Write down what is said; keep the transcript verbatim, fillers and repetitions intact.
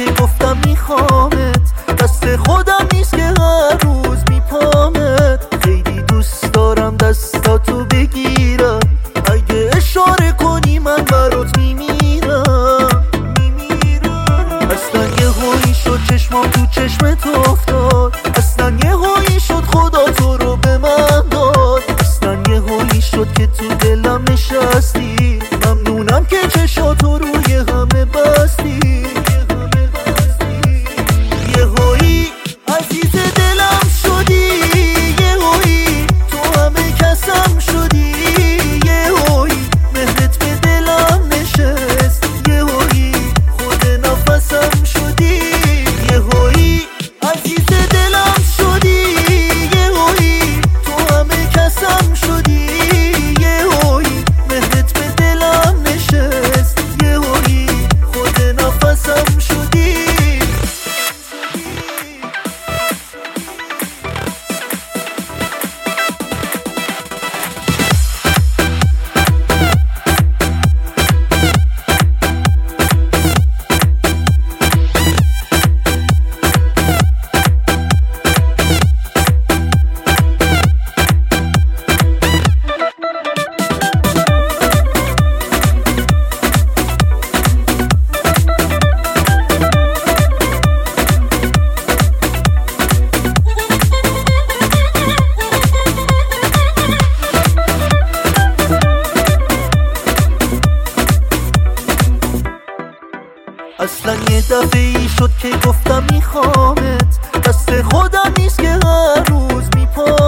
که گفتم میخوامت، دست خودم نیست که هر روز میپامت. خیلی دوست دارم دستاتو بگیرم، اگه اشاره کنی من برات میمیرم میمیرم. اصلا یه هایی شد چشمام تو چشمت افتاد، اصلا یه هایی شد خدا تو رو به من داد، اصلا یه هایی شد که تو دلم نشستی. ممنونم که چشاتو روی همه بستی. یه هایی عزیز دلم شدی، یه هایی تو همه کسم شدی، یه هایی مهرت به دلم نشست، یه هایی خود نفسم شدی. یه هایی عزیز دلم شدی، یه هایی تو همه کسم شدی، یه هایی مهرت به دلم نشست، یه هایی خود نفسم شدی. اصلا یه دفعه ای شد که گفتم میخوامت، دست خودم نیست که هر روز میپام